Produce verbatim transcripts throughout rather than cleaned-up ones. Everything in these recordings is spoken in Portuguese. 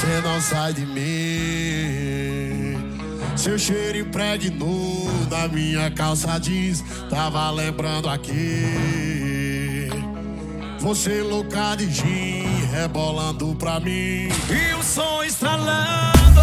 você não sai de mim. Seu cheiro impregnou na minha calça jeans. Tava lembrando aqui. Você louca de gin, rebolando pra mim. E o som estralando,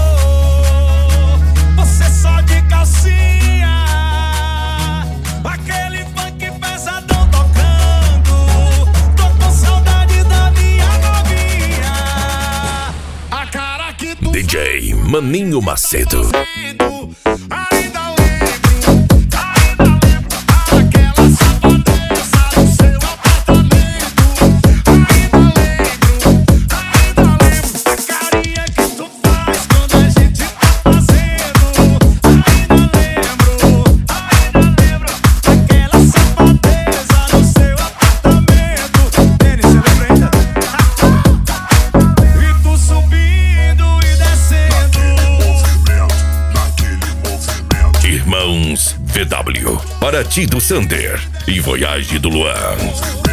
você só de calcinha. Aquele funk pesadão tocando. Tô com saudade da minha novinha. A cara que tu D J Maninho Macedo. Ainda lembro, ainda lembro aquela safadeza do seu apartamento. Ainda lembro, ainda lembro a carinha que tu faz quando a gente tá fazendo. Ainda lembro, ainda lembro aquela safadeza do seu apartamento. Denis, você lembra ainda? E tu subindo e descendo. Irmãos V W, Paraty do Sander e Voyage do Luan.